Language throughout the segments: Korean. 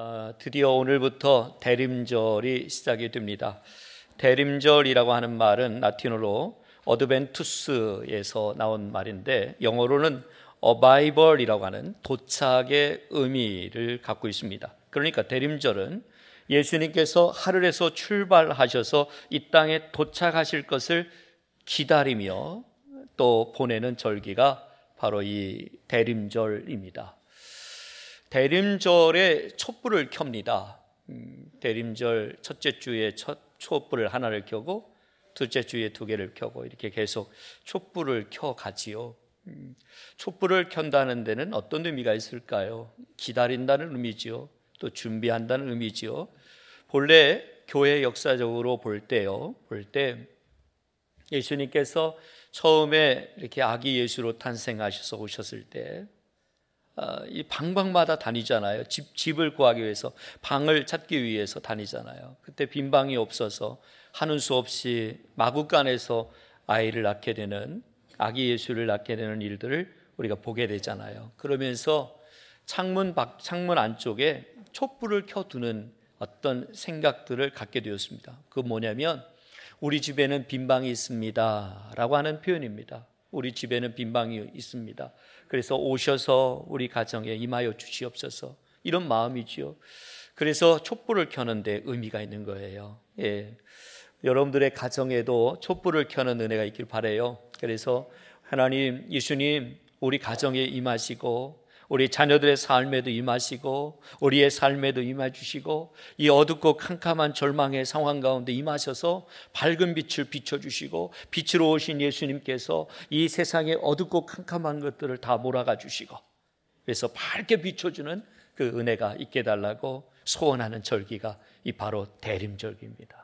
드디어 오늘부터 대림절이 시작이 됩니다. 대림절이라고 하는 말은 라틴어로 어드벤투스에서 나온 말인데 영어로는 어바이벌이라고 하는 도착의 의미를 갖고 있습니다. 그러니까 대림절은 예수님께서 하늘에서 출발하셔서 이 땅에 도착하실 것을 기다리며 또 보내는 절기가 바로 이 대림절입니다. 대림절에 촛불을 켭니다. 대림절 첫째 주에 첫 촛불을 하나를 켜고 둘째 주에 두 개를 켜고 이렇게 계속 촛불을 켜가지요. 촛불을 켠다는 데는 어떤 의미가 있을까요? 기다린다는 의미지요. 또 준비한다는 의미지요. 본래 교회 역사적으로 볼 때 예수님께서 처음에 이렇게 아기 예수로 탄생하셔서 오셨을 때 이 방방마다 다니잖아요. 집을 구하기 위해서, 방을 찾기 위해서 다니잖아요. 그때 빈 방이 없어서 하는 수 없이 마구간에서 아이를 낳게 되는, 아기 예수를 낳게 되는 일들을 우리가 보게 되잖아요. 그러면서 창문 안쪽에 촛불을 켜두는 어떤 생각들을 갖게 되었습니다. 그건 뭐냐면 우리 집에는 빈 방이 있습니다 라고 하는 표현입니다. 우리 집에는 빈 방이 있습니다. 그래서 오셔서 우리 가정에 임하여 주시옵소서, 이런 마음이지요. 그래서 촛불을 켜는데 의미가 있는 거예요. 여러분들의 가정에도 촛불을 켜는 은혜가 있길 바라요. 그래서 하나님, 예수님 우리 가정에 임하시고 우리 자녀들의 삶에도 임하시고 우리의 삶에도 임해주시고 이 어둡고 캄캄한 절망의 상황 가운데 임하셔서 밝은 빛을 비춰주시고 빛으로 오신 예수님께서 이 세상의 어둡고 캄캄한 것들을 다 몰아가 주시고 그래서 밝게 비춰주는 그 은혜가 있게 달라고 소원하는 절기가 이 바로 대림절기입니다.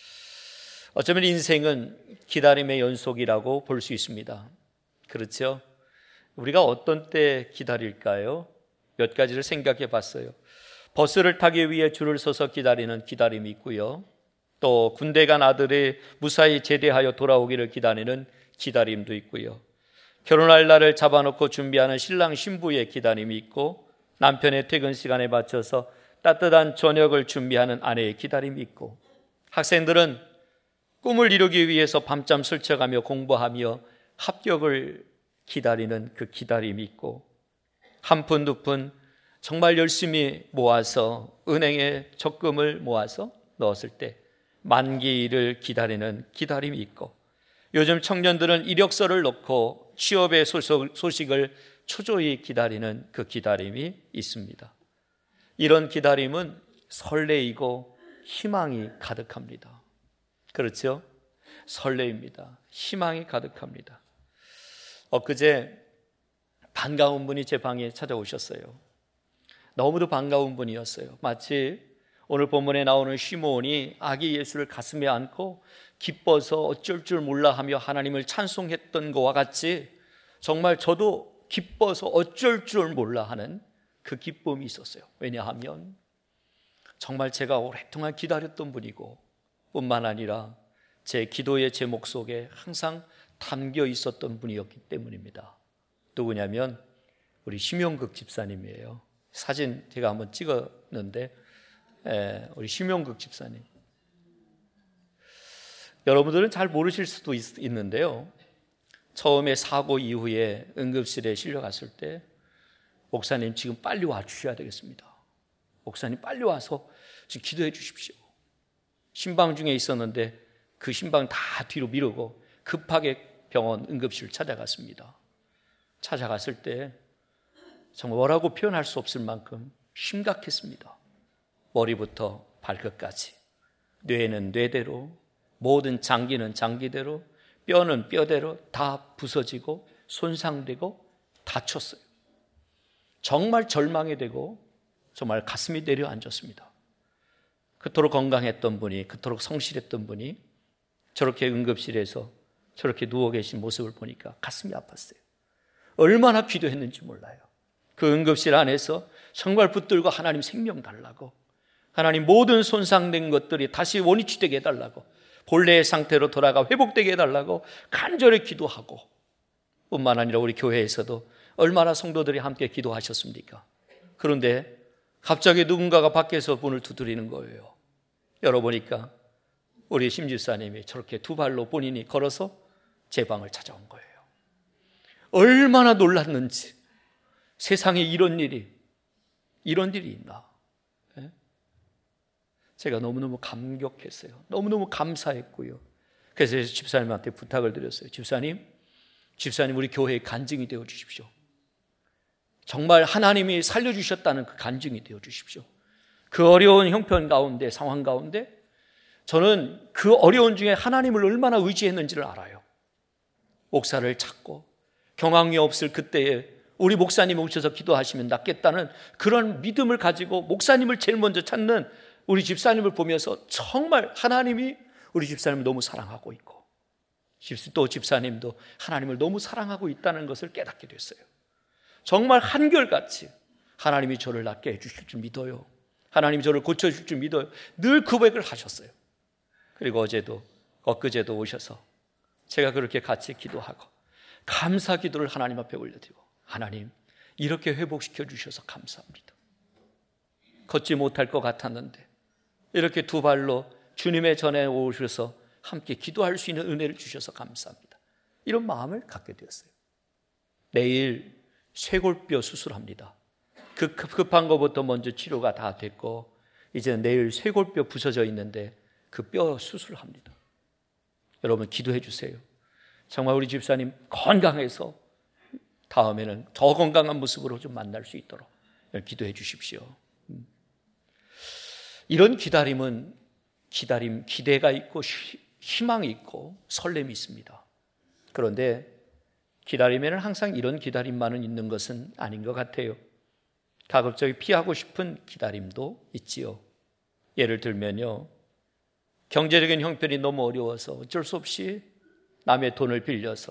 어쩌면 인생은 기다림의 연속이라고 볼 수 있습니다. 그렇죠? 우리가 어떤 때 기다릴까요? 몇 가지를 생각해 봤어요. 버스를 타기 위해 줄을 서서 기다리는 기다림이 있고요. 또 군대 간 아들이 무사히 제대하여 돌아오기를 기다리는 기다림도 있고요. 결혼할 날을 잡아놓고 준비하는 신랑 신부의 기다림이 있고, 남편의 퇴근 시간에 맞춰서 따뜻한 저녁을 준비하는 아내의 기다림이 있고, 학생들은 꿈을 이루기 위해서 밤잠 설쳐가며 공부하며 합격을 기다리는 그 기다림이 있고, 한 푼 두 푼 정말 열심히 모아서 은행에 적금을 모아서 넣었을 때 만기를 기다리는 기다림이 있고, 요즘 청년들은 이력서를 넣고 취업의 소식을 초조히 기다리는 그 기다림이 있습니다. 이런 기다림은 설레이고 희망이 가득합니다. 그렇죠? 설레입니다. 희망이 가득합니다. 엊그제 반가운 분이 제 방에 찾아오셨어요. 너무도 반가운 분이었어요. 마치 오늘 본문에 나오는 시므온이 아기 예수를 가슴에 안고 기뻐서 어쩔 줄 몰라 하며 하나님을 찬송했던 것과 같이 정말 저도 기뻐서 어쩔 줄 몰라 하는 그 기쁨이 있었어요. 왜냐하면 정말 제가 오랫동안 기다렸던 분이고, 뿐만 아니라 제 기도의 제목 속에 항상 담겨 있었던 분이었기 때문입니다. 누구냐면 우리 심용극 집사님이에요. 사진 제가 한번 찍었는데 우리 심용극 집사님, 여러분들은 잘 모르실 수도 있는데요, 처음에 사고 이후에 응급실에 실려갔을 때 목사님 지금 빨리 와주셔야 되겠습니다. 목사님 빨리 와서 지금 기도해 주십시오. 신방 중에 있었는데 그 신방 다 뒤로 미루고 급하게 병원 응급실 찾아갔습니다. 찾아갔을 때 정말 뭐라고 표현할 수 없을 만큼 심각했습니다. 머리부터 발끝까지, 뇌는 뇌대로, 모든 장기는 장기대로, 뼈는 뼈대로 다 부서지고 손상되고 다쳤어요. 정말 절망이 되고 정말 가슴이 내려앉았습니다. 그토록 건강했던 분이, 그토록 성실했던 분이 저렇게 응급실에서 저렇게 누워 계신 모습을 보니까 가슴이 아팠어요. 얼마나 기도했는지 몰라요. 그 응급실 안에서 정말 붙들고 하나님 생명 달라고, 하나님 모든 손상된 것들이 다시 원위치되게 해달라고, 본래의 상태로 돌아가 회복되게 해달라고 간절히 기도하고, 뿐만 아니라 우리 교회에서도 얼마나 성도들이 함께 기도하셨습니까? 그런데 갑자기 누군가가 밖에서 문을 두드리는 거예요. 열어보니까 우리 심 집사님이 저렇게 두 발로 본인이 걸어서 제 방을 찾아온 거예요. 얼마나 놀랐는지. 세상에 이런 일이 있나. 제가 너무너무 감격했어요. 너무너무 감사했고요. 그래서 집사님한테 부탁을 드렸어요. 집사님 우리 교회의 간증이 되어 주십시오. 정말 하나님이 살려주셨다는 그 간증이 되어 주십시오. 그 어려운 형편 가운데, 상황 가운데 저는 그 어려운 중에 하나님을 얼마나 의지했는지를 알아요. 목사를 찾고 경황이 없을 그때에 우리 목사님 오셔서 기도하시면 낫겠다는 그런 믿음을 가지고 목사님을 제일 먼저 찾는 우리 집사님을 보면서 정말 하나님이 우리 집사님을 너무 사랑하고 있고 또 집사님도 하나님을 너무 사랑하고 있다는 것을 깨닫게 됐어요. 정말 한결같이 하나님이 저를 낫게 해주실 줄 믿어요. 하나님이 저를 고쳐주실 줄 믿어요. 늘 고백을 하셨어요. 그리고 어제도 엊그제도 오셔서 제가 그렇게 같이 기도하고 감사 기도를 하나님 앞에 올려드리고 하나님 이렇게 회복시켜 주셔서 감사합니다. 걷지 못할 것 같았는데 이렇게 두 발로 주님의 전에 오셔서 함께 기도할 수 있는 은혜를 주셔서 감사합니다. 이런 마음을 갖게 되었어요. 내일 쇄골뼈 수술합니다. 그 급한 것부터 먼저 치료가 다 됐고 이제 내일 쇄골뼈 부서져 있는데 그 뼈 수술합니다. 여러분 기도해 주세요. 정말 우리 집사님 건강해서 다음에는 더 건강한 모습으로 좀 만날 수 있도록 기도해 주십시오. 이런 기다림은 기대가 있고 희망이 있고 설렘이 있습니다. 그런데 기다림에는 항상 이런 기다림만은 있는 것은 아닌 것 같아요. 가급적이 피하고 싶은 기다림도 있지요. 예를 들면요, 경제적인 형편이 너무 어려워서 어쩔 수 없이 남의 돈을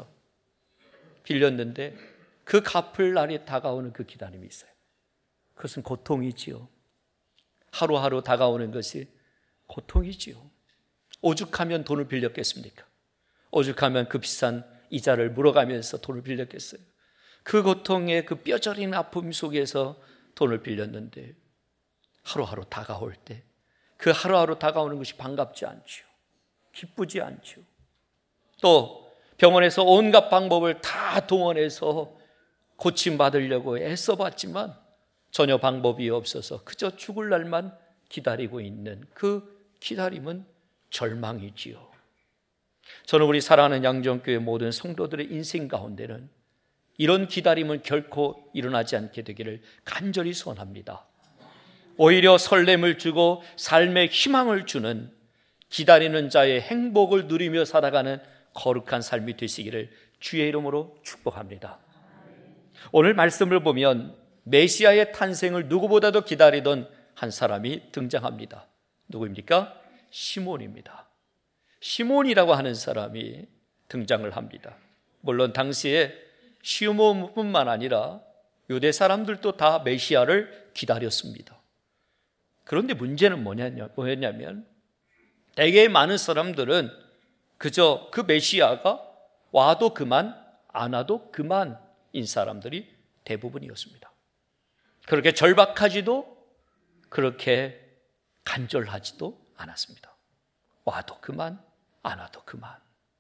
빌렸는데 그 갚을 날이 다가오는 그 기다림이 있어요. 그것은 고통이지요. 하루하루 다가오는 것이 고통이지요. 오죽하면 돈을 빌렸겠습니까? 오죽하면 그 비싼 이자를 물어가면서 돈을 빌렸겠어요? 그 고통의 그 뼈저린 아픔 속에서 돈을 빌렸는데 하루하루 다가올 때 그 하루하루 다가오는 것이 반갑지 않지요. 기쁘지 않지요. 또 병원에서 온갖 방법을 다 동원해서 고침받으려고 애써봤지만 전혀 방법이 없어서 그저 죽을 날만 기다리고 있는 그 기다림은 절망이지요. 저는 우리 사랑하는 양정교회 모든 성도들의 인생 가운데는 이런 기다림은 결코 일어나지 않게 되기를 간절히 소원합니다. 오히려 설렘을 주고 삶의 희망을 주는 기다리는 자의 행복을 누리며 살아가는 거룩한 삶이 되시기를 주의 이름으로 축복합니다. 오늘 말씀을 보면 메시아의 탄생을 누구보다도 기다리던 한 사람이 등장합니다. 누구입니까? 시몬입니다. 시몬이라고 하는 사람이 등장을 합니다. 물론 당시에 시몬뿐만 아니라 유대 사람들도 다 메시아를 기다렸습니다. 그런데 문제는 뭐였냐면 대개 많은 사람들은 그저 그 메시아가 와도 그만 안 와도 그만인 사람들이 대부분이었습니다. 그렇게 절박하지도 그렇게 간절하지도 않았습니다. 와도 그만 안 와도 그만.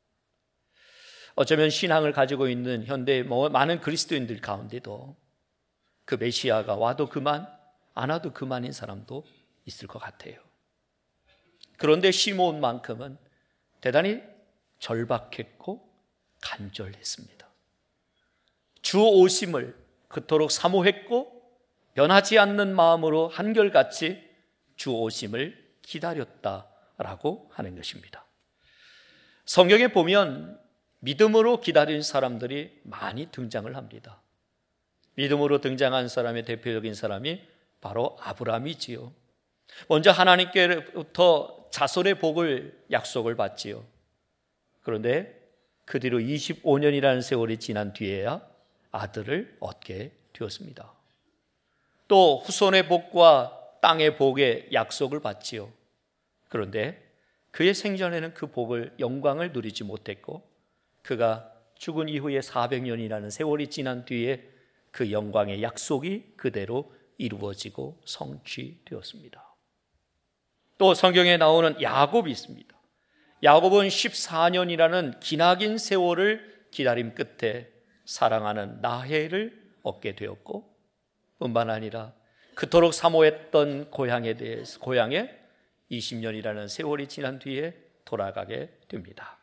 어쩌면 신앙을 가지고 있는 현대의 많은 그리스도인들 가운데도 그 메시아가 와도 그만 안 와도 그만인 사람도 있을 것 같아요. 그런데 시몬만큼은 대단히 절박했고 간절했습니다. 주 오심을 그토록 사모했고 변하지 않는 마음으로 한결같이 주 오심을 기다렸다라고 하는 것입니다. 성경에 보면 믿음으로 기다린 사람들이 많이 등장을 합니다. 믿음으로 등장한 사람의 대표적인 사람이 바로 아브라함이지요. 먼저 하나님께로부터 자손의 복을 약속을 받지요. 그런데 그 뒤로 25년이라는 세월이 지난 뒤에야 아들을 얻게 되었습니다. 또 후손의 복과 땅의 복의 약속을 받지요. 그런데 그의 생전에는 그 복을 영광을 누리지 못했고 그가 죽은 이후에 400년이라는 세월이 지난 뒤에 그 영광의 약속이 그대로 이루어지고 성취되었습니다. 또 성경에 나오는 야곱이 있습니다. 야곱은 14년이라는 기나긴 세월을 기다림 끝에 사랑하는 라헬을 얻게 되었고, 뿐만 아니라 그토록 사모했던 고향에 20년이라는 세월이 지난 뒤에 돌아가게 됩니다.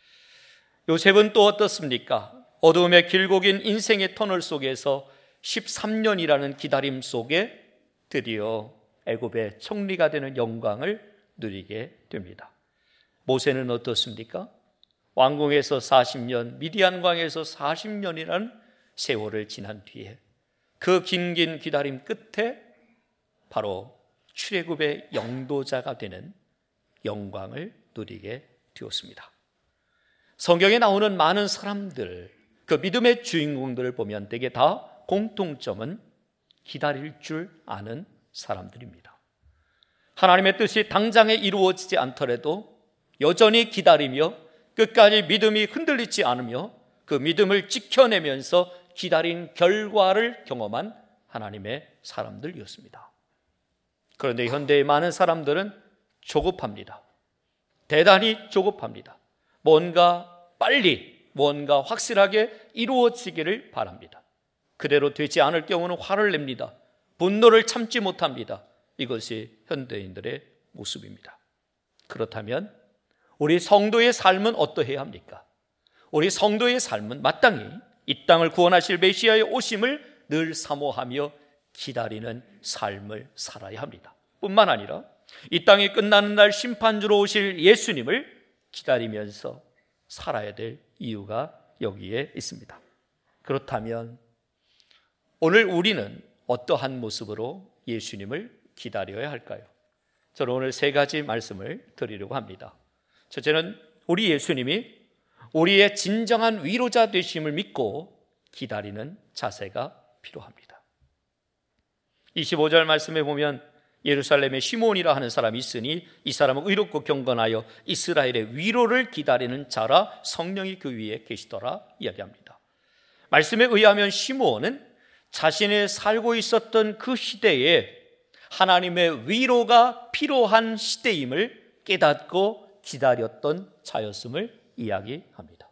요셉은 또 어떻습니까? 어두움의 길고 긴 인생의 터널 속에서 13년이라는 기다림 속에 드디어 애굽의 총리가 되는 영광을 누리게 됩니다. 모세는 어떻습니까? 왕궁에서 40년, 미디안 광에서 40년이라는 세월을 지난 뒤에 그 긴 기다림 끝에 바로 출애굽의 영도자가 되는 영광을 누리게 되었습니다. 성경에 나오는 많은 사람들, 그 믿음의 주인공들을 보면 대개 다 공통점은 기다릴 줄 아는 사람들입니다. 하나님의 뜻이 당장에 이루어지지 않더라도 여전히 기다리며 끝까지 믿음이 흔들리지 않으며 그 믿음을 지켜내면서 기다린 결과를 경험한 하나님의 사람들이었습니다. 그런데 현대의 많은 사람들은 조급합니다. 대단히 조급합니다. 뭔가 빨리, 뭔가 확실하게 이루어지기를 바랍니다. 그대로 되지 않을 경우는 화를 냅니다. 분노를 참지 못합니다. 이것이 현대인들의 모습입니다. 그렇다면 우리 성도의 삶은 어떠해야 합니까? 우리 성도의 삶은 마땅히 이 땅을 구원하실 메시아의 오심을 늘 사모하며 기다리는 삶을 살아야 합니다. 뿐만 아니라 이 땅이 끝나는 날 심판주로 오실 예수님을 기다리면서 살아야 될 이유가 여기에 있습니다. 그렇다면 오늘 우리는 어떠한 모습으로 예수님을 기다려야 할까요? 저는 오늘 세 가지 말씀을 드리려고 합니다. 첫째는 우리 예수님이 우리의 진정한 위로자 되심을 믿고 기다리는 자세가 필요합니다. 25절 말씀에 보면 예루살렘에 시몬이라 하는 사람이 있으니 이 사람은 의롭고 경건하여 이스라엘의 위로를 기다리는 자라 성령이 그 위에 계시더라 이야기합니다. 말씀에 의하면 시몬은 자신이 살고 있었던 그 시대에 하나님의 위로가 필요한 시대임을 깨닫고 기다렸던 자였음을 이야기합니다.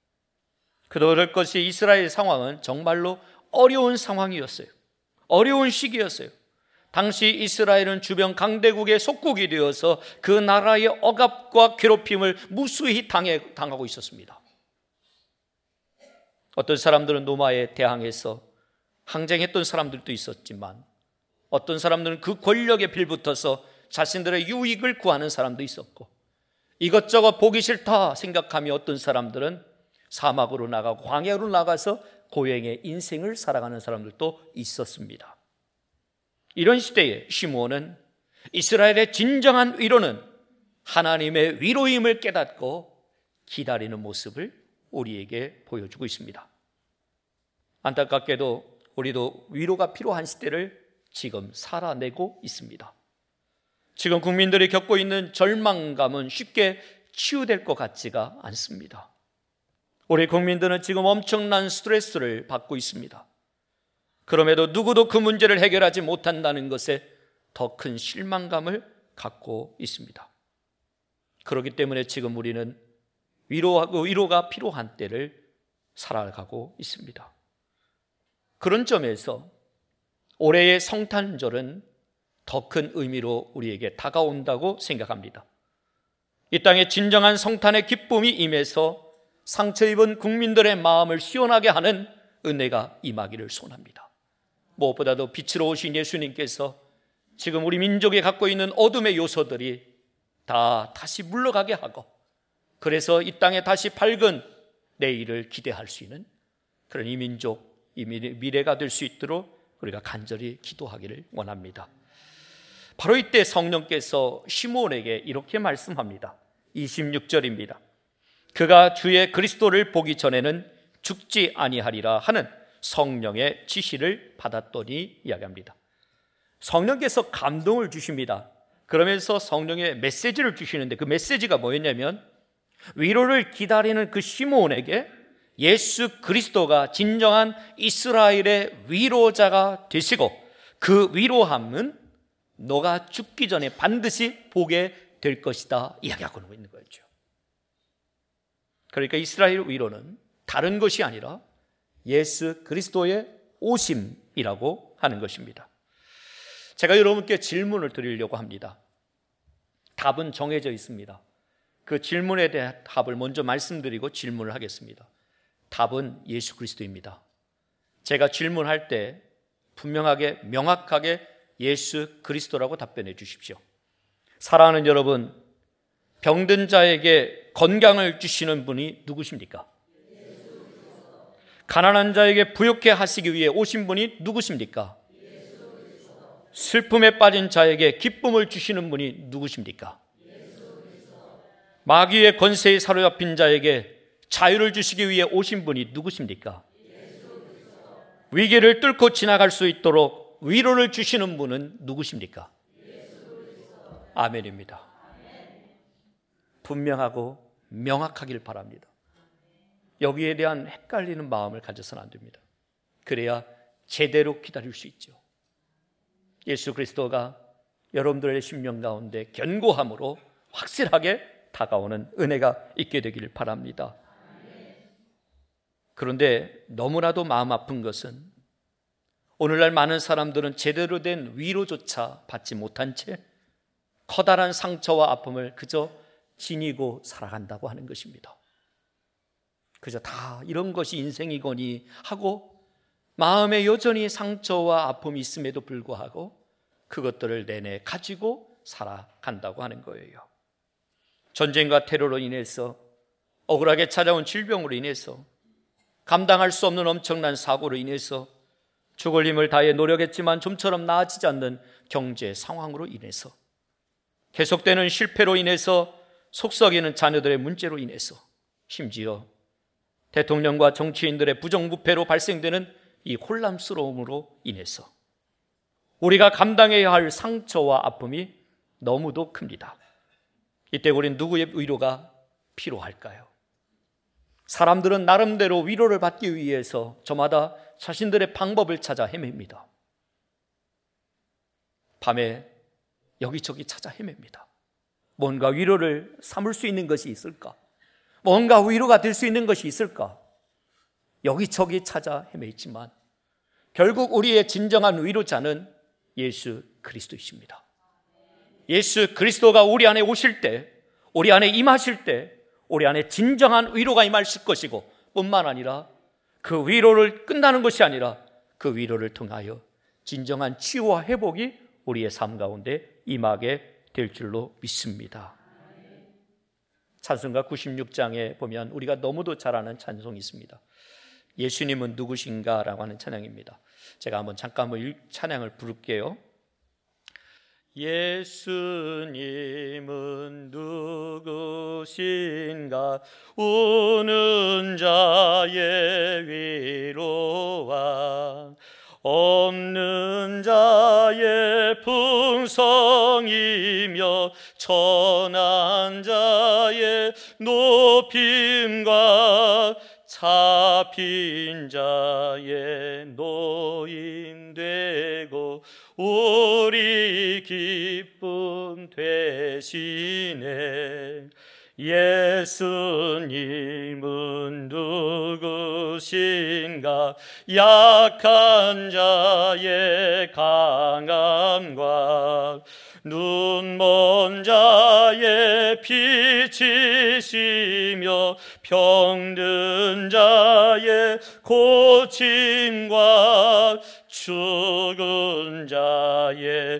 그럴 것이 이스라엘 상황은 정말로 어려운 상황이었어요. 어려운 시기였어요. 당시 이스라엘은 주변 강대국의 속국이 되어서 그 나라의 억압과 괴롭힘을 무수히 당하고 있었습니다. 어떤 사람들은 로마에 대항해서 항쟁했던 사람들도 있었지만 어떤 사람들은 그 권력에 빌붙어서 자신들의 유익을 구하는 사람도 있었고 이것저것 보기 싫다 생각하며 어떤 사람들은 사막으로 나가고 광야로 나가서 고행의 인생을 살아가는 사람들도 있었습니다. 이런 시대에 시므온은 이스라엘의 진정한 위로는 하나님의 위로임을 깨닫고 기다리는 모습을 우리에게 보여주고 있습니다. 안타깝게도 우리도 위로가 필요한 시대를 지금 살아내고 있습니다. 지금 국민들이 겪고 있는 절망감은 쉽게 치유될 것 같지가 않습니다. 우리 국민들은 지금 엄청난 스트레스를 받고 있습니다. 그럼에도 누구도 그 문제를 해결하지 못한다는 것에 더 큰 실망감을 갖고 있습니다. 그렇기 때문에 지금 우리는 위로가 필요한 때를 살아가고 있습니다. 그런 점에서 올해의 성탄절은 더 큰 의미로 우리에게 다가온다고 생각합니다. 이 땅에 진정한 성탄의 기쁨이 임해서 상처 입은 국민들의 마음을 시원하게 하는 은혜가 임하기를 소원합니다. 무엇보다도 빛으로 오신 예수님께서 지금 우리 민족이 갖고 있는 어둠의 요소들이 다시 물러가게 하고 그래서 이 땅에 다시 밝은 내일을 기대할 수 있는 그런 이 민족, 이 미래가 될 수 있도록 우리가 간절히 기도하기를 원합니다. 바로 이때 성령께서 시므온에게 이렇게 말씀합니다. 26절입니다. 그가 주의 그리스도를 보기 전에는 죽지 아니하리라 하는 성령의 지시를 받았더니 이야기합니다. 성령께서 감동을 주십니다. 그러면서 성령의 메시지를 주시는데 그 메시지가 뭐였냐면 위로를 기다리는 그 시므온에게 예수 그리스도가 진정한 이스라엘의 위로자가 되시고 그 위로함은 너가 죽기 전에 반드시 보게 될 것이다 이야기하고 있는 거죠. 그러니까 이스라엘 위로는 다른 것이 아니라 예수 그리스도의 오심이라고 하는 것입니다. 제가 여러분께 질문을 드리려고 합니다. 답은 정해져 있습니다. 그 질문에 대한 답을 먼저 말씀드리고 질문을 하겠습니다. 답은 예수 그리스도입니다. 제가 질문할 때 분명하게 명확하게 예수 그리스도라고 답변해 주십시오. 사랑하는 여러분, 병든 자에게 건강을 주시는 분이 누구십니까? 가난한 자에게 부욕해 하시기 위해 오신 분이 누구십니까? 슬픔에 빠진 자에게 기쁨을 주시는 분이 누구십니까? 마귀의 권세에 사로잡힌 자에게 자유를 주시기 위해 오신 분이 누구십니까? 위기를 뚫고 지나갈 수 있도록 위로를 주시는 분은 누구십니까? 아멘입니다. 분명하고 명확하길 바랍니다. 여기에 대한 헷갈리는 마음을 가져서는 안 됩니다. 그래야 제대로 기다릴 수 있죠. 예수 그리스도가 여러분들의 심령 가운데 견고함으로 확실하게 다가오는 은혜가 있게 되기를 바랍니다. 그런데 너무나도 마음 아픈 것은 오늘날 많은 사람들은 제대로 된 위로조차 받지 못한 채 커다란 상처와 아픔을 그저 지니고 살아간다고 하는 것입니다. 그저 다 이런 것이 인생이거니 하고 마음에 여전히 상처와 아픔이 있음에도 불구하고 그것들을 내내 가지고 살아간다고 하는 거예요. 전쟁과 테러로 인해서 억울하게 찾아온 질병으로 인해서 감당할 수 없는 엄청난 사고로 인해서 죽을 힘을 다해 노력했지만 좀처럼 나아지지 않는 경제 상황으로 인해서 계속되는 실패로 인해서 속썩이는 자녀들의 문제로 인해서 심지어 대통령과 정치인들의 부정부패로 발생되는 이 혼란스러움으로 인해서 우리가 감당해야 할 상처와 아픔이 너무도 큽니다. 이때 우리는 누구의 위로가 필요할까요? 사람들은 나름대로 위로를 받기 위해서 저마다 자신들의 방법을 찾아 헤맵니다. 밤에 여기저기 찾아 헤맵니다. 뭔가 위로를 삼을 수 있는 것이 있을까? 뭔가 위로가 될 수 있는 것이 있을까? 여기저기 찾아 헤매있지만 결국 우리의 진정한 위로자는 예수 그리스도이십니다. 예수 그리스도가 우리 안에 오실 때, 우리 안에 임하실 때 우리 안에 진정한 위로가 임하실 것이고 뿐만 아니라 그 위로를 끝나는 것이 아니라 그 위로를 통하여 진정한 치유와 회복이 우리의 삶 가운데 임하게 될 줄로 믿습니다. 찬송가 96장에 보면 우리가 너무도 잘 아는 찬송이 있습니다. 예수님은 누구신가? 라고 하는 찬양입니다. 제가 잠깐 찬양을 부를게요. 예수님은 누구신가? 우는 자의 위로와 없는 자의 풍성이며 천한 자의 높임과 잡힌 자의 노인되고 우리 기쁨 되시네. 예수님은 누구신가? 약한 자의 강함과 눈먼 자의 빛이시며 병든 자의 고침과 죽은 자의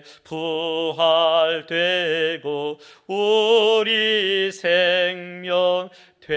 부활되고 우리 생명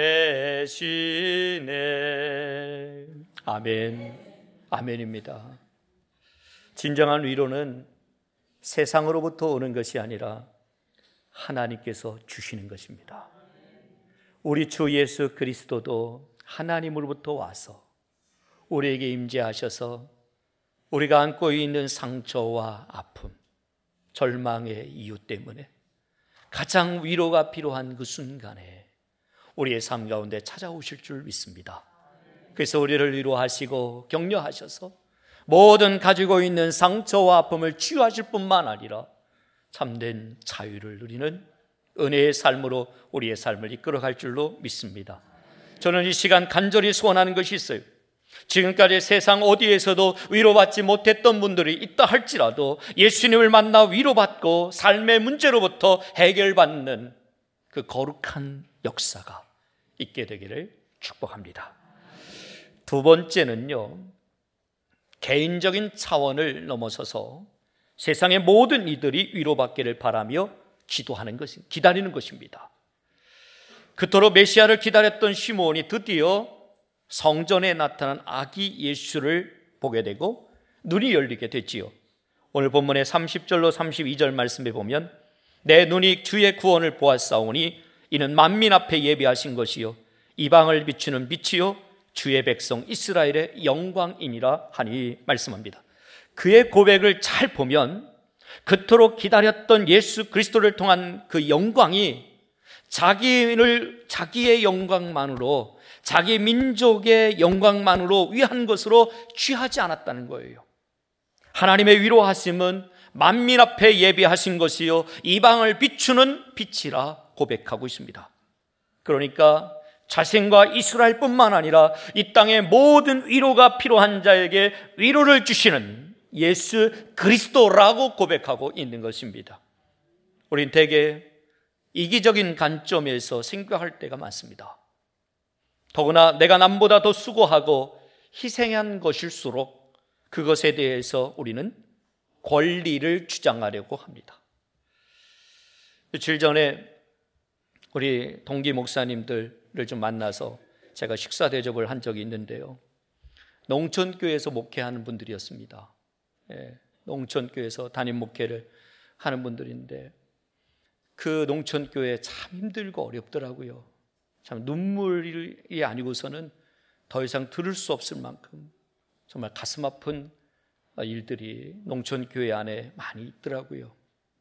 되시네. 아멘. 아멘입니다. 진정한 위로는 세상으로부터 오는 것이 아니라 하나님께서 주시는 것입니다. 우리 주 예수 그리스도도 하나님으로부터 와서 우리에게 임재하셔서 우리가 안고 있는 상처와 아픔, 절망의 이유 때문에 가장 위로가 필요한 그 순간에 우리의 삶 가운데 찾아오실 줄 믿습니다. 그래서 우리를 위로하시고 격려하셔서 모든 가지고 있는 상처와 아픔을 치유하실 뿐만 아니라 참된 자유를 누리는 은혜의 삶으로 우리의 삶을 이끌어갈 줄로 믿습니다. 저는 이 시간 간절히 소원하는 것이 있어요. 지금까지 세상 어디에서도 위로받지 못했던 분들이 있다 할지라도 예수님을 만나 위로받고 삶의 문제로부터 해결받는 그 거룩한 역사가 있게 되기를 축복합니다. 두 번째는요, 개인적인 차원을 넘어서서 세상의 모든 이들이 위로받기를 바라며 기다리는 것입니다. 그토록 메시아를 기다렸던 시므온이 드디어 성전에 나타난 아기 예수를 보게 되고 눈이 열리게 됐지요. 오늘 본문의 30절로 32절 말씀에 보면 내 눈이 주의 구원을 보았사오니 이는 만민 앞에 예비하신 것이요 이방을 비추는 빛이요 주의 백성 이스라엘의 영광이니라 하니 말씀합니다. 그의 고백을 잘 보면 그토록 기다렸던 예수 그리스도를 통한 그 영광이 자기의 영광만으로, 자기 민족의 영광만으로 위한 것으로 취하지 않았다는 거예요. 하나님의 위로하심은 만민 앞에 예비하신 것이요 이방을 비추는 빛이라 고백하고 있습니다. 그러니까 자신과 이스라엘뿐만 아니라 이 땅의 모든 위로가 필요한 자에게 위로를 주시는 예수 그리스도라고 고백하고 있는 것입니다. 우린 대개 이기적인 관점에서 생각할 때가 많습니다. 더구나 내가 남보다 더 수고하고 희생한 것일수록 그것에 대해서 우리는 권리를 주장하려고 합니다. 며칠 전에 우리 동기 목사님들을 좀 만나서 제가 식사 대접을 한 적이 있는데요, 농촌교회에서 목회하는 분들이었습니다. 농촌교회에서 담임 목회를 하는 분들인데 그 농촌교회 참 힘들고 어렵더라고요. 참 눈물이 아니고서는 더 이상 들을 수 없을 만큼 정말 가슴 아픈 일들이 농촌교회 안에 많이 있더라고요.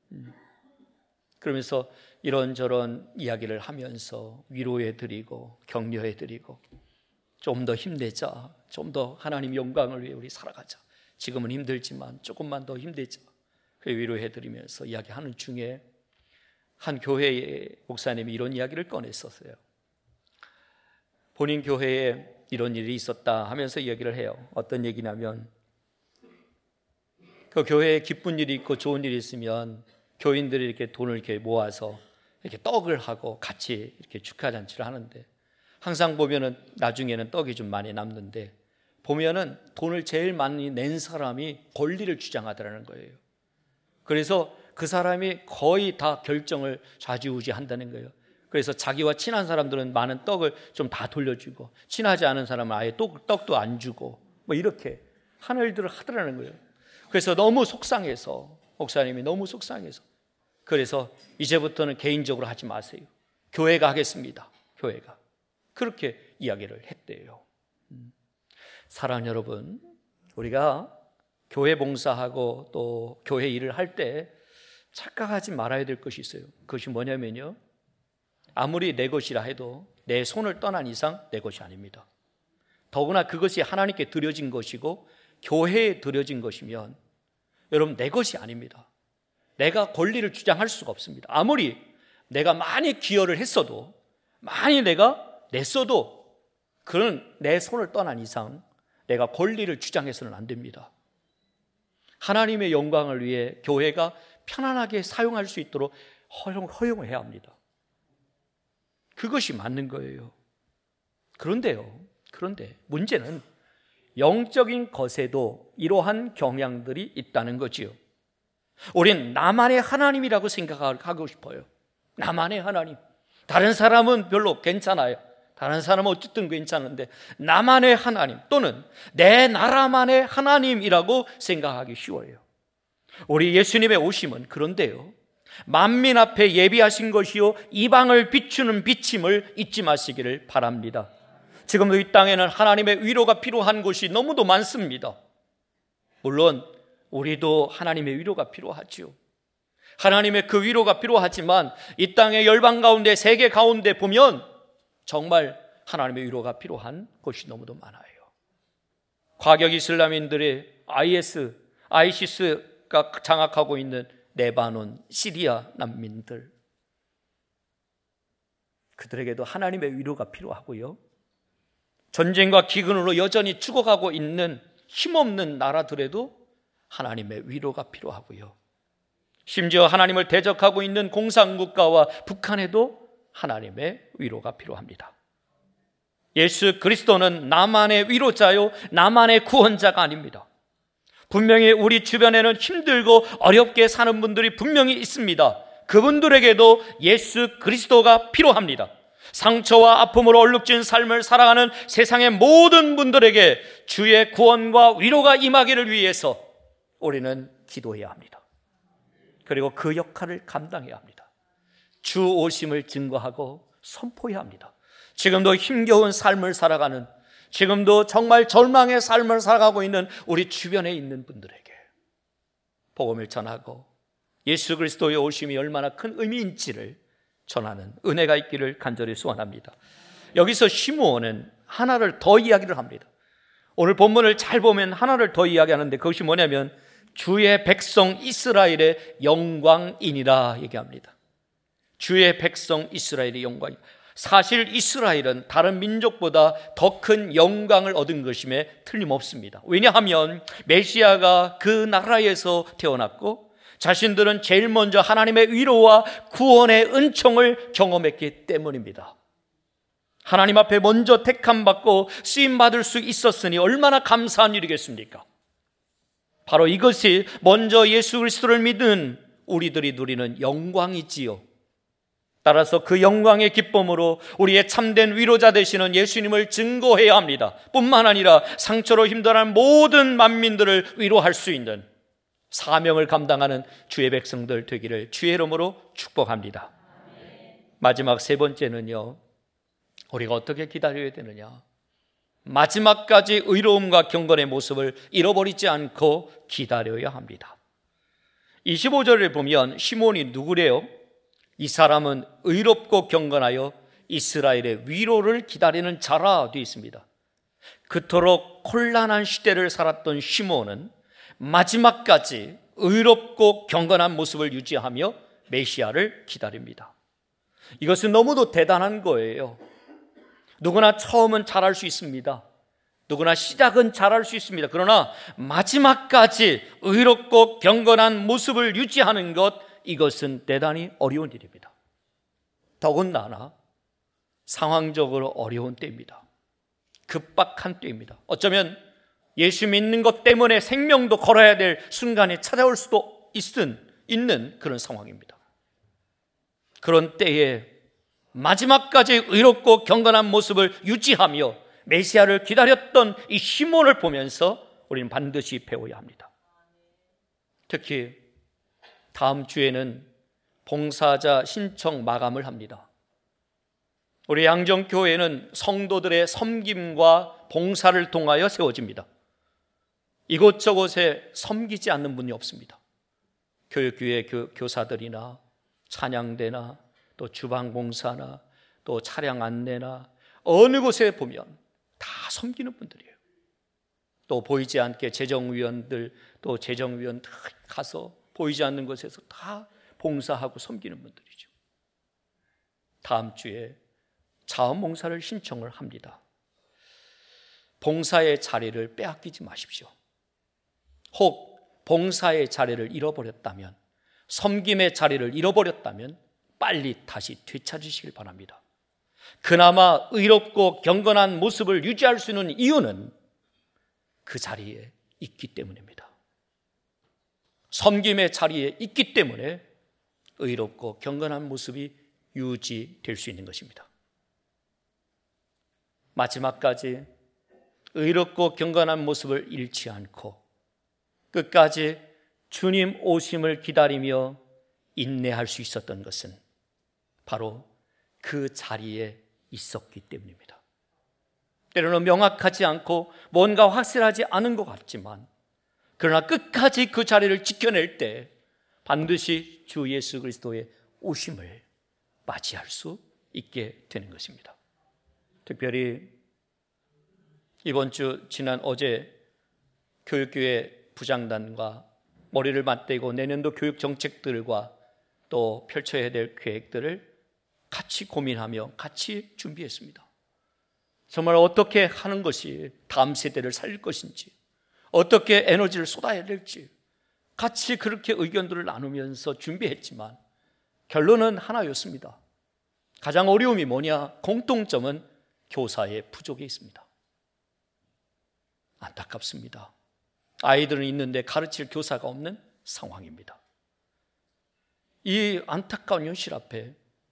그러면서 이런저런 이야기를 하면서 위로해드리고 격려해드리고 좀 더 힘내자, 좀 더 하나님 영광을 위해 우리 살아가자, 지금은 힘들지만 조금만 더 힘내자, 위로해드리면서 이야기하는 중에 한 교회의 목사님이 이런 이야기를 꺼냈었어요. 본인 교회에 이런 일이 있었다 하면서 이야기를 해요. 어떤 얘기냐면 그 교회에 기쁜 일이 있고 좋은 일이 있으면 교인들이 이렇게 돈을 이렇게 모아서 이렇게 떡을 하고 같이 이렇게 축하 잔치를 하는데 항상 보면은 나중에는 떡이 좀 많이 남는데 보면은 돈을 제일 많이 낸 사람이 권리를 주장하더라는 거예요. 그래서 그 사람이 거의 다 결정을 좌지우지한다는 거예요. 그래서 자기와 친한 사람들은 많은 떡을 좀 다 돌려주고 친하지 않은 사람은 아예 떡도 안 주고 뭐 이렇게 하는 일들을 하더라는 거예요. 그래서 너무 속상해서 목사님이 너무 속상해서 그래서 이제부터는 개인적으로 하지 마세요. 교회가 하겠습니다. 교회가 그렇게 이야기를 했대요. 사랑하는 여러분, 우리가 교회 봉사하고 또 교회 일을 할 때 착각하지 말아야 될 것이 있어요. 그것이 뭐냐면요, 아무리 내 것이라 해도 내 손을 떠난 이상 내 것이 아닙니다. 더구나 그것이 하나님께 드려진 것이고 교회에 드려진 것이면 여러분 내 것이 아닙니다. 내가 권리를 주장할 수가 없습니다. 아무리 내가 많이 기여를 했어도, 많이 내가 냈어도 그런 내 손을 떠난 이상 내가 권리를 주장해서는 안 됩니다. 하나님의 영광을 위해 교회가 편안하게 사용할 수 있도록 허용을 해야 합니다. 그것이 맞는 거예요. 그런데 문제는 영적인 것에도 이러한 경향들이 있다는 거지요. 우린 나만의 하나님이라고 생각하고 싶어요. 나만의 하나님. 다른 사람은 별로 괜찮아요. 다른 사람은 어쨌든 괜찮은데 나만의 하나님 또는 내 나라만의 하나님이라고 생각하기 쉬워요. 우리 예수님의 오심은 그런데요, 만민 앞에 예비하신 것이요 이방을 비추는 빛임을 잊지 마시기를 바랍니다. 지금도 이 땅에는 하나님의 위로가 필요한 곳이 너무도 많습니다. 물론 우리도 하나님의 위로가 필요하지요. 하나님의 그 위로가 필요하지만 이 땅의 열방 가운데, 세계 가운데 보면 정말 하나님의 위로가 필요한 곳이 너무도 많아요. 과격 이슬람인들의 ISIS가 장악하고 있는 레바논, 시리아 난민들, 그들에게도 하나님의 위로가 필요하고요. 전쟁과 기근으로 여전히 죽어가고 있는 힘없는 나라들에도 하나님의 위로가 필요하고요. 심지어 하나님을 대적하고 있는 공산국가와 북한에도 하나님의 위로가 필요합니다. 예수 그리스도는 나만의 위로자요, 나만의 구원자가 아닙니다. 분명히 우리 주변에는 힘들고 어렵게 사는 분들이 분명히 있습니다. 그분들에게도 예수 그리스도가 필요합니다. 상처와 아픔으로 얼룩진 삶을 살아가는 세상의 모든 분들에게 주의 구원과 위로가 임하기를 위해서 우리는 기도해야 합니다. 그리고 그 역할을 감당해야 합니다. 주 오심을 증거하고 선포해야 합니다. 지금도 힘겨운 삶을 살아가는, 지금도 정말 절망의 삶을 살아가고 있는 우리 주변에 있는 분들에게 복음을 전하고 예수 그리스도의 오심이 얼마나 큰 의미인지를 전하는 은혜가 있기를 간절히 소원합니다. 여기서 시므온은 하나를 더 이야기를 합니다. 오늘 본문을 잘 보면 하나를 더 이야기하는데 그것이 뭐냐면 주의 백성 이스라엘의 영광이니라 얘기합니다. 주의 백성 이스라엘의 영광. 사실 이스라엘은 다른 민족보다 더 큰 영광을 얻은 것임에 틀림없습니다. 왜냐하면 메시아가 그 나라에서 태어났고 자신들은 제일 먼저 하나님의 위로와 구원의 은총을 경험했기 때문입니다. 하나님 앞에 먼저 택함받고 쓰임받을 수 있었으니 얼마나 감사한 일이겠습니까? 바로 이것이 먼저 예수 그리스도를 믿은 우리들이 누리는 영광이지요. 따라서 그 영광의 기쁨으로 우리의 참된 위로자 되시는 예수님을 증거해야 합니다. 뿐만 아니라 상처로 힘들어하는 모든 만민들을 위로할 수 있는 사명을 감당하는 주의 백성들 되기를 주의 이름으로 축복합니다. 마지막 세 번째는요, 우리가 어떻게 기다려야 되느냐? 마지막까지 의로움과 경건의 모습을 잃어버리지 않고 기다려야 합니다. 25절을 보면 시몬이 누구래요? 이 사람은 의롭고 경건하여 이스라엘의 위로를 기다리는 자라 되어 있습니다. 그토록 곤란한 시대를 살았던 시몬은 마지막까지 의롭고 경건한 모습을 유지하며 메시아를 기다립니다. 이것은 너무도 대단한 거예요. 누구나 처음은 잘할 수 있습니다. 누구나 시작은 잘할 수 있습니다. 그러나 마지막까지 의롭고 경건한 모습을 유지하는 것, 이것은 대단히 어려운 일입니다. 더군다나 상황적으로 어려운 때입니다. 급박한 때입니다. 어쩌면 예수 믿는 것 때문에 생명도 걸어야 될 순간이 찾아올 수도 있는 그런 상황입니다. 그런 때에 마지막까지 의롭고 경건한 모습을 유지하며 메시아를 기다렸던 이 시몬을 보면서 우리는 반드시 배워야 합니다. 특히 다음 주에는 봉사자 신청 마감을 합니다. 우리 양정교회는 성도들의 섬김과 봉사를 통하여 세워집니다. 이곳저곳에 섬기지 않는 분이 없습니다. 교육교회 교사들이나 찬양대나 또 주방봉사나 또 차량 안내나 어느 곳에 보면 다 섬기는 분들이에요. 또 보이지 않게 재정위원들, 또 재정위원 다 가서 보이지 않는 곳에서 다 봉사하고 섬기는 분들이죠. 다음 주에 자원봉사를 신청을 합니다. 봉사의 자리를 빼앗기지 마십시오. 혹 봉사의 자리를 잃어버렸다면, 섬김의 자리를 잃어버렸다면 빨리 다시 되찾으시길 바랍니다. 그나마 의롭고 경건한 모습을 유지할 수 있는 이유는 그 자리에 있기 때문입니다. 섬김의 자리에 있기 때문에 의롭고 경건한 모습이 유지될 수 있는 것입니다. 마지막까지 의롭고 경건한 모습을 잃지 않고 끝까지 주님 오심을 기다리며 인내할 수 있었던 것은 바로 그 자리에 있었기 때문입니다. 때로는 명확하지 않고 뭔가 확실하지 않은 것 같지만, 그러나 끝까지 그 자리를 지켜낼 때 반드시 주 예수 그리스도의 오심을 맞이할 수 있게 되는 것입니다. 특별히 이번 주 어제 교육교회 부장단과 머리를 맞대고 내년도 교육 정책들과 또 펼쳐야 될 계획들을 같이 고민하며 같이 준비했습니다. 정말 어떻게 하는 것이 다음 세대를 살릴 것인지, 어떻게 에너지를 쏟아야 될지 같이 그렇게 의견들을 나누면서 준비했지만 결론은 하나였습니다. 가장 어려움이 뭐냐? 공통점은 교사의 부족에 있습니다. 안타깝습니다. 아이들은 있는데 가르칠 교사가 없는 상황입니다. 이 안타까운 현실 앞에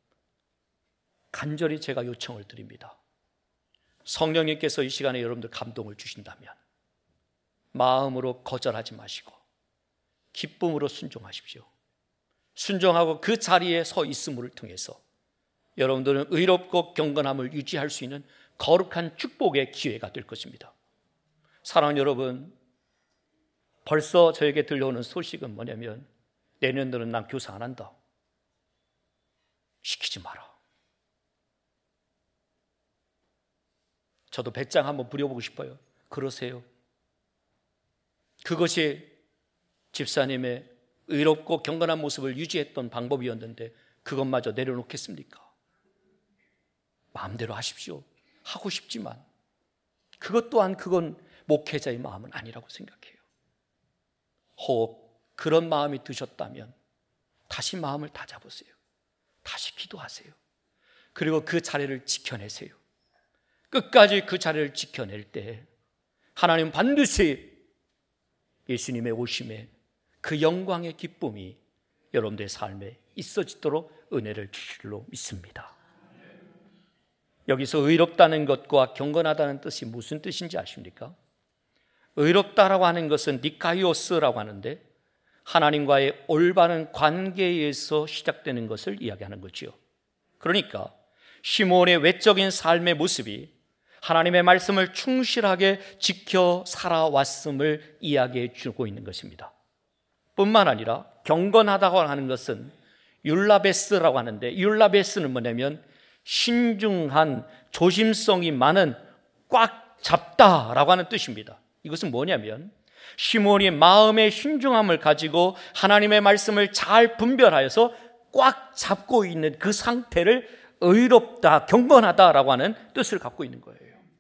간절히 제가 요청을 드립니다. 성령님께서 이 시간에 여러분들 감동을 주신다면 마음으로 거절하지 마시고 기쁨으로 순종하십시오. 순종하고 그 자리에 서 있음을 통해서 여러분들은 의롭고 경건함을 유지할 수 있는 거룩한 축복의 기회가 될 것입니다. 사랑하는 여러분, 벌써 저에게 들려오는 소식은 뭐냐면 내년도는 난 교사 안 한다. 시키지 마라. 저도 배짱 한번 부려보고 싶어요. 그러세요. 그것이 집사님의 의롭고 경건한 모습을 유지했던 방법이었는데 그것마저 내려놓겠습니까? 마음대로 하십시오. 하고 싶지만 그것 또한 그건 목회자의 마음은 아니라고 생각해요. 혹 그런 마음이 드셨다면 다시 마음을 다잡으세요. 다시 기도하세요. 그리고 그 자리를 지켜내세요. 끝까지 그 자리를 지켜낼 때 하나님 반드시 예수님의 오심에 그 영광의 기쁨이 여러분들의 삶에 있어지도록 은혜를 주실 줄로 믿습니다. 여기서 의롭다는 것과 경건하다는 뜻이 무슨 뜻인지 아십니까? 의롭다라고 하는 것은 니카이오스라고 하는데 하나님과의 올바른 관계에서 시작되는 것을 이야기하는 거죠. 그러니까 시므온의 외적인 삶의 모습이 하나님의 말씀을 충실하게 지켜 살아왔음을 이야기해 주고 있는 것입니다. 뿐만 아니라 경건하다고 하는 것은 율라베스라고 하는데 율라베스는 뭐냐면 신중한 조심성이 많은 꽉 잡다라고 하는 뜻입니다. 이것은 뭐냐면 시므온이 마음의 신중함을 가지고 하나님의 말씀을 잘 분별하여서 꽉 잡고 있는 그 상태를 의롭다, 경건하다라고 하는 뜻을 갖고 있는 거예요.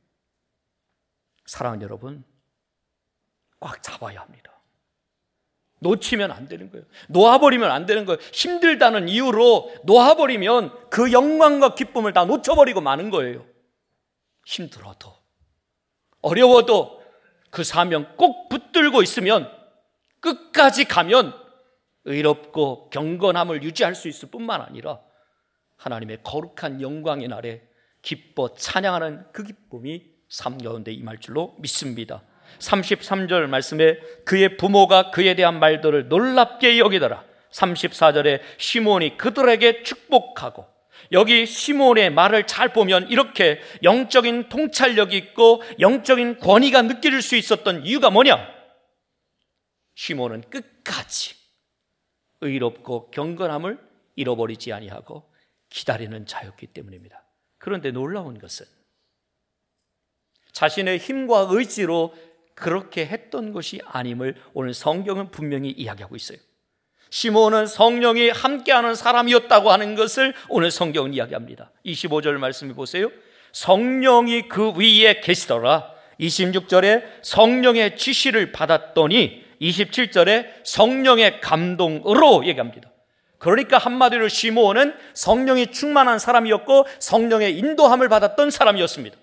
사랑하는 여러분, 꽉 잡아야 합니다. 놓치면 안 되는 거예요. 놓아버리면 안 되는 거예요. 힘들다는 이유로 놓아버리면 그 영광과 기쁨을 다 놓쳐버리고 마는 거예요. 힘들어도 어려워도 그 사명 꼭 붙들고 있으면 끝까지 가면 의롭고 경건함을 유지할 수 있을 뿐만 아니라 하나님의 거룩한 영광의 날에 기뻐 찬양하는 그 기쁨이 삶 가운데 임할 줄로 믿습니다. 33절 말씀에 그의 부모가 그에 대한 말들을 놀랍게 여기더라. 34절에 시므온이 그들에게 축복하고, 여기 시므온의 말을 잘 보면 이렇게 영적인 통찰력이 있고 영적인 권위가 느낄 수 있었던 이유가 뭐냐? 시므온은 끝까지 의롭고 경건함을 잃어버리지 아니하고 기다리는 자였기 때문입니다. 그런데 놀라운 것은 자신의 힘과 의지로 그렇게 했던 것이 아님을 오늘 성경은 분명히 이야기하고 있어요. 시므온은 성령이 함께하는 사람이었다고 하는 것을 오늘 성경은 이야기합니다. 25절 말씀해 보세요. 성령이 그 위에 계시더라. 26절에 성령의 지시를 받았더니 27절에 성령의 감동으로 얘기합니다. 그러니까 한마디로 시므온은 성령이 충만한 사람이었고 성령의 인도함을 받았던 사람이었습니다.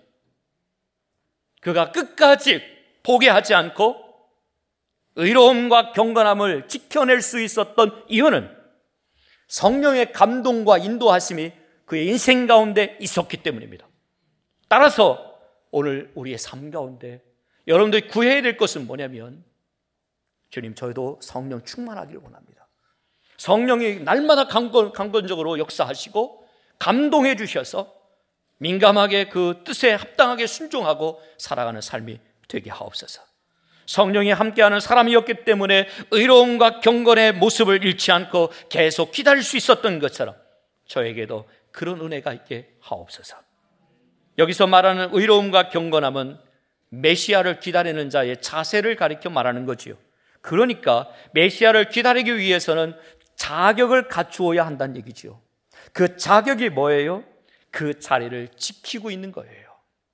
그가 끝까지 포기하지 않고 의로움과 경건함을 지켜낼 수 있었던 이유는 성령의 감동과 인도하심이 그의 인생 가운데 있었기 때문입니다. 따라서 오늘 우리의 삶 가운데 여러분들이 구해야 될 것은 뭐냐면, 주님, 저희도 성령 충만하기를 원합니다. 성령이 날마다 강건적으로 역사하시고 감동해 주셔서 민감하게 그 뜻에 합당하게 순종하고 살아가는 삶이 되게 하옵소서. 성령이 함께하는 사람이었기 때문에 의로움과 경건의 모습을 잃지 않고 계속 기다릴 수 있었던 것처럼 저에게도 그런 은혜가 있게 하옵소서. 여기서 말하는 의로움과 경건함은 메시아를 기다리는 자의 자세를 가리켜 말하는 거지요. 그러니까 메시아를 기다리기 위해서는 자격을 갖추어야 한다는 얘기지요. 그 자격이 뭐예요? 그 자리를 지키고 있는 거예요.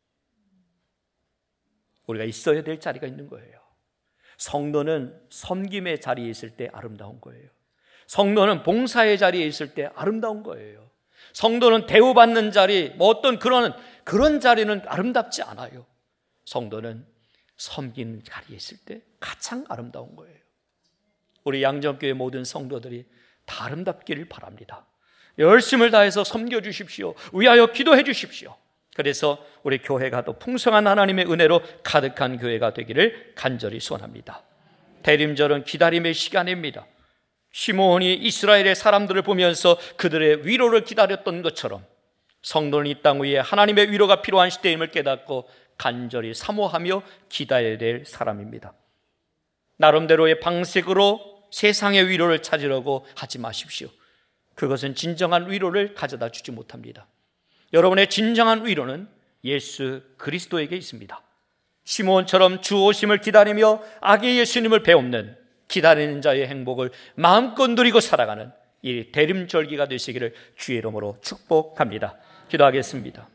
우리가 있어야 될 자리가 있는 거예요. 성도는 섬김의 자리에 있을 때 아름다운 거예요. 성도는 봉사의 자리에 있을 때 아름다운 거예요. 성도는 대우받는 자리, 어떤 그런 자리는 아름답지 않아요. 성도는 섬기는 자리에 있을 때 가장 아름다운 거예요. 우리 양정교회 모든 성도들이 다 아름답기를 바랍니다. 열심을 다해서 섬겨주십시오. 위하여 기도해 주십시오. 그래서 우리 교회가 더 풍성한 하나님의 은혜로 가득한 교회가 되기를 간절히 소원합니다. 대림절은 기다림의 시간입니다. 시므온이 이스라엘의 사람들을 보면서 그들의 위로를 기다렸던 것처럼 성도는 이 땅 위에 하나님의 위로가 필요한 시대임을 깨닫고 간절히 사모하며 기다려야 될 사람입니다. 나름대로의 방식으로 세상의 위로를 찾으려고 하지 마십시오. 그것은 진정한 위로를 가져다 주지 못합니다. 여러분의 진정한 위로는 예수 그리스도에게 있습니다. 시므온처럼 주 오심을 기다리며 아기 예수님을 배웁는 기다리는 자의 행복을 마음껏 누리고 살아가는 이 대림절기가 되시기를 주의 이름으로 축복합니다. 기도하겠습니다.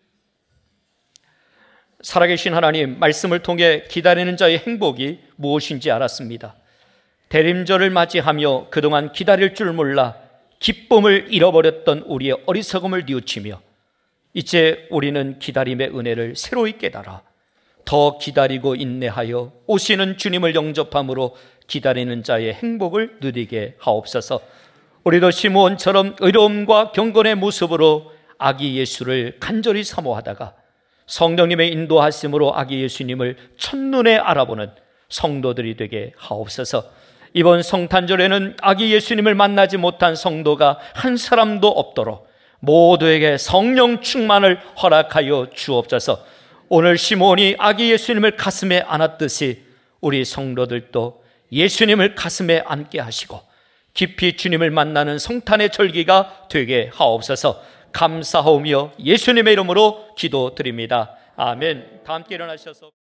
살아계신 하나님, 말씀을 통해 기다리는 자의 행복이 무엇인지 알았습니다. 대림절을 맞이하며 그동안 기다릴 줄 몰라 기쁨을 잃어버렸던 우리의 어리석음을 뉘우치며 이제 우리는 기다림의 은혜를 새로이 깨달아 더 기다리고 인내하여 오시는 주님을 영접함으로 기다리는 자의 행복을 누리게 하옵소서. 우리도 시므온처럼 의로움과 경건의 모습으로 아기 예수를 간절히 사모하다가 성령님의 인도하심으로 아기 예수님을 첫눈에 알아보는 성도들이 되게 하옵소서. 이번 성탄절에는 아기 예수님을 만나지 못한 성도가 한 사람도 없도록 모두에게 성령 충만을 허락하여 주옵소서. 오늘 시므온이 아기 예수님을 가슴에 안았듯이 우리 성도들도 예수님을 가슴에 안게 하시고 깊이 주님을 만나는 성탄의 절기가 되게 하옵소서. 감사하오며 예수님의 이름으로 기도드립니다. 아멘. 다 함께 일어나셔서